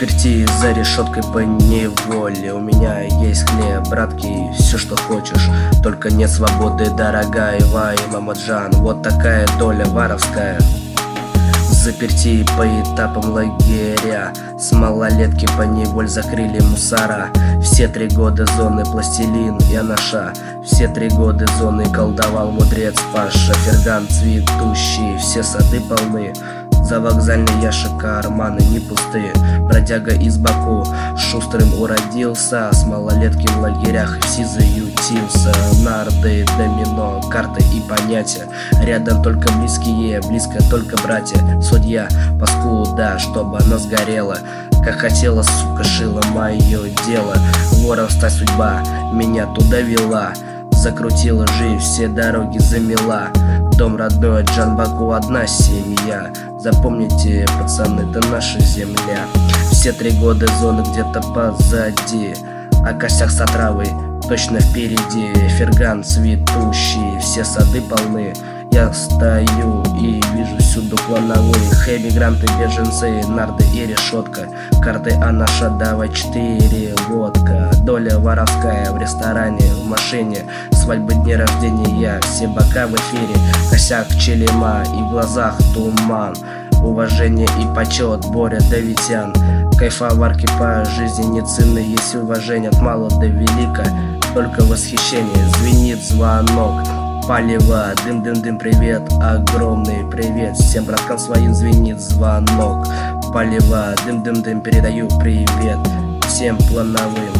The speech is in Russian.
Взаперти за решеткой по неволе. У меня есть хлеб, братки, все что хочешь, только нет свободы, дорогая Вай Мамаджан. Вот такая доля воровская. Взаперти по этапам лагеря, с малолетки поневоль закрыли мусора. Все 3 года зоны пластилин и анаша, все 3 года зоны колдовал мудрец Паша. Ферган цветущий, все сады полны, за вокзальный ящик карманы не пустые. Бродяга из Баку шустрым уродился, с малолетки в лагерях все заютился. Нарды, домино, карты и понятия, рядом только близкие, близко только братья. Судья, паскуда, чтобы она сгорела, как хотела, сука, шила мое дело. Воровская судьба меня туда вела, закрутила жизнь, все дороги замела. Дом родной, Джанбаку, одна семья. Запомните, пацаны, это наша земля. Все 3 года зоны где-то позади, а косяк с отравой точно впереди. Ферган цветущий, все сады полны. Я стою и вижу всюду клановых. Эмигранты, беженцы, нарды и решетка, карты анаша, давай 4 водка. Доля воровская в ресторане, в машине, свадьбы, дни рождения, все бока в эфире. Косяк челема и в глазах туман, уважение и почет, Боря Давитян. Кайфоварки по жизни не ценны, есть уважение от мала до велика, только восхищение. Звенит звонок, палево, дым-дым-дым, привет, огромный привет. Всем браткам своим звенит звонок, палево, дым-дым-дым, передаю привет всем плановым.